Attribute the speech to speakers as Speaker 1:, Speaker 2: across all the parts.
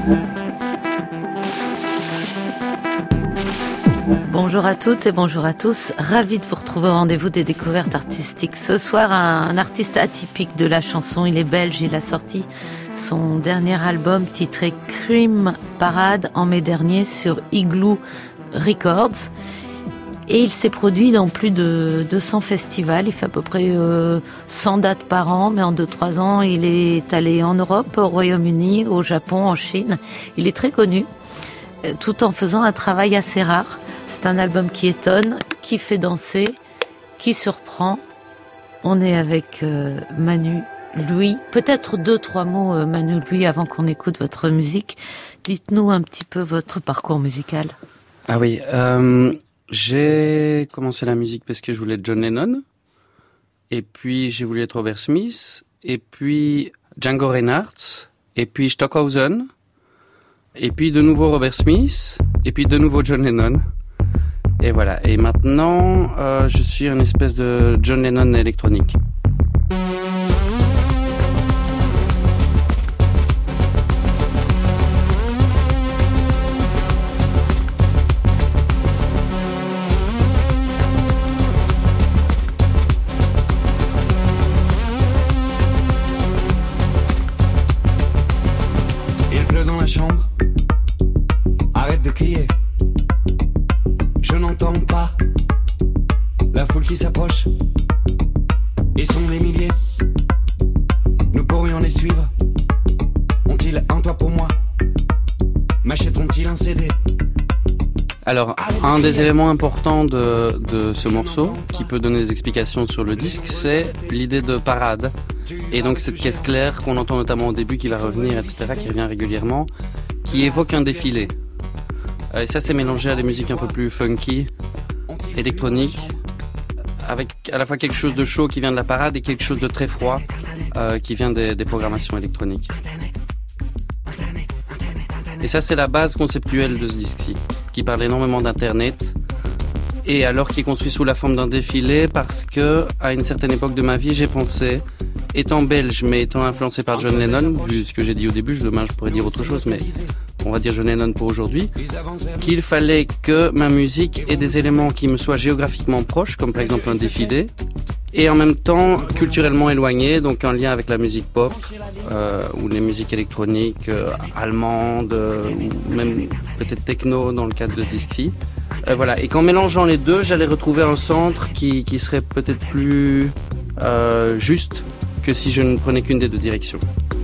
Speaker 1: Bonjour à toutes et bonjour à tous. Ravi de vous retrouver au rendez-vous des découvertes artistiques. Ce soir, un artiste atypique de la chanson. Il est belge. Il a sorti son dernier album titré Cream Parade en mai dernier sur Igloo Records. Et il s'est produit dans plus de 200 festivals. Il fait à peu près 100 dates par an, mais en 2-3 ans, il est allé en Europe, au Royaume-Uni, au Japon, en Chine. Il est très connu, tout en faisant un travail assez rare. C'est un album qui étonne, qui fait danser, qui surprend. On est avec Manu Louis. Peut-être 2-3 mots, Manu Louis, avant qu'on écoute votre musique. Dites-nous un petit peu votre parcours musical.
Speaker 2: Ah oui, j'ai commencé la musique parce que je voulais être John Lennon. Et puis j'ai voulu être Robert Smith. Et puis Django Reinhardt. Et puis Stockhausen. Et puis de nouveau Robert Smith. Et puis de nouveau John Lennon. Et voilà. Et maintenant, je suis une espèce de John Lennon électronique.
Speaker 3: Il pleut dans la chambre. Arrête de crier. Je n'entends pas la foule qui s'approche. Ils sont des milliers. Nous pourrions les suivre. Ont-ils un toit pour moi? M'achèteront-ils un CD?
Speaker 2: Alors, un des éléments importants de ce morceau, qui peut donner des explications sur le disque, c'est l'idée de parade. Et donc cette caisse claire qu'on entend notamment au début, qui va revenir, etc., qui revient régulièrement, qui évoque un défilé. Et ça, c'est mélangé à des musiques un peu plus funky, électroniques, avec à la fois quelque chose de chaud qui vient de la parade et quelque chose de très froid qui vient des programmations électroniques. Et ça, c'est la base conceptuelle de ce disque-ci, qui parle énormément d'Internet, et alors qui est construit sous la forme d'un défilé, parce que à une certaine époque de ma vie, j'ai pensé, étant belge, mais étant influencé par John Lennon, vu ce que j'ai dit au début, demain je pourrais dire autre chose, mais on va dire John Lennon pour aujourd'hui, qu'il fallait que ma musique ait des éléments qui me soient géographiquement proches, comme par exemple un défilé, et en même temps culturellement éloignés, donc en lien avec la musique pop, ou les musiques électroniques allemandes, ou même peut-être techno dans le cadre de ce disque-ci. Voilà. Et qu'en mélangeant les deux, j'allais retrouver un centre qui serait peut-être plus juste que si je ne prenais qu'une des deux directions.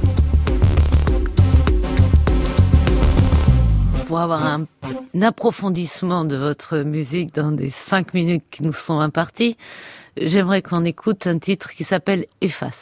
Speaker 1: Pour avoir un approfondissement de votre musique dans des 5 minutes qui nous sont imparties, j'aimerais qu'on écoute un titre qui s'appelle « Efface ».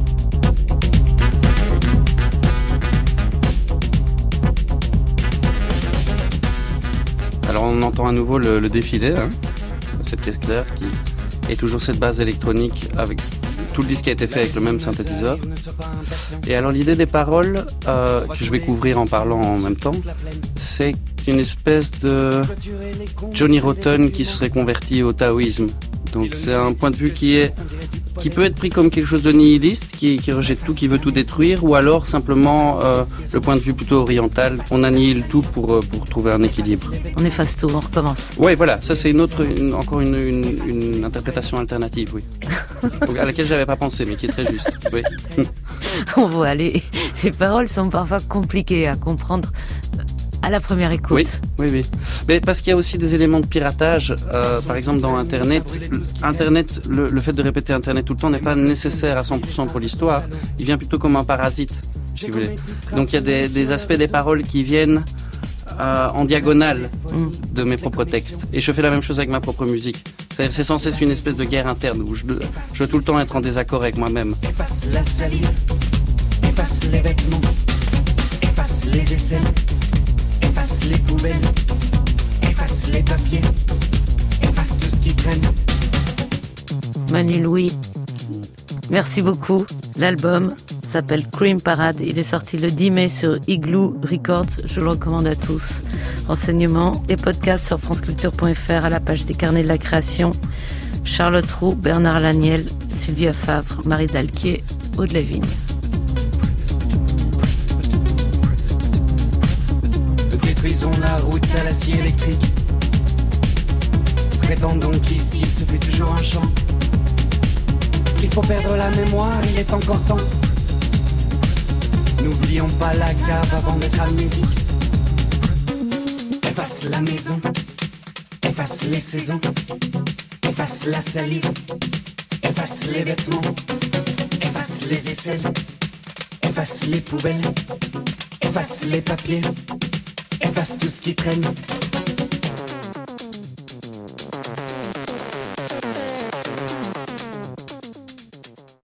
Speaker 2: Alors on entend à nouveau le défilé, cette caisse claire qui est toujours cette base électronique avec tout le disque qui a été fait avec le même synthétiseur. Et alors l'idée des paroles que je vais couvrir en parlant en même temps, c'est une espèce de Johnny Rotten qui serait converti au taoïsme. Donc c'est un point de vue qui peut être pris comme quelque chose de nihiliste, qui rejette tout, qui veut tout détruire, ou alors simplement le point de vue plutôt oriental, on annihile tout pour trouver un équilibre.
Speaker 1: On efface tout, on recommence.
Speaker 2: Oui, voilà, ça c'est encore une interprétation alternative, oui. Donc, à laquelle j'avais pas pensé, mais qui est très juste. Oui.
Speaker 1: On voit, les paroles sont parfois compliquées à comprendre à la première écoute.
Speaker 2: Oui. Mais parce qu'il y a aussi des éléments de piratage. Par exemple, dans Internet, le fait de répéter Internet tout le temps n'est pas nécessaire à 100% pour l'histoire. Il vient plutôt comme un parasite, si vous voulez. Donc il y a des aspects des paroles qui viennent en diagonale de mes propres textes. Et je fais la même chose avec ma propre musique. C'est sans cesse une espèce de guerre interne où je dois tout le temps être en désaccord avec moi-même.
Speaker 3: Efface la salive, efface les vêtements, efface les aisselles, efface les poubelles, efface les papiers, efface tout ce qui traîne.
Speaker 1: Manu Louis, merci beaucoup. L'album s'appelle Cream Parade. Il est sorti le 10 mai sur Igloo Records. Je le recommande à tous. Renseignements et podcasts sur franceculture.fr à la page des carnets de la création. Charlotte Roux, Bernard Laniel, Sylvia Favre, Marie Dalquier, Aude Lavigne.
Speaker 3: Construisons la route à l'acier électrique. Prétendons qu'ici ce fut toujours un champ. Il faut perdre la mémoire, il est encore temps. N'oublions pas la cave avant d'être amnésique. Efface la maison, efface les saisons, efface la salive, efface les vêtements, efface les aisselles, efface les poubelles, efface les papiers, efface tout ce qui traîne.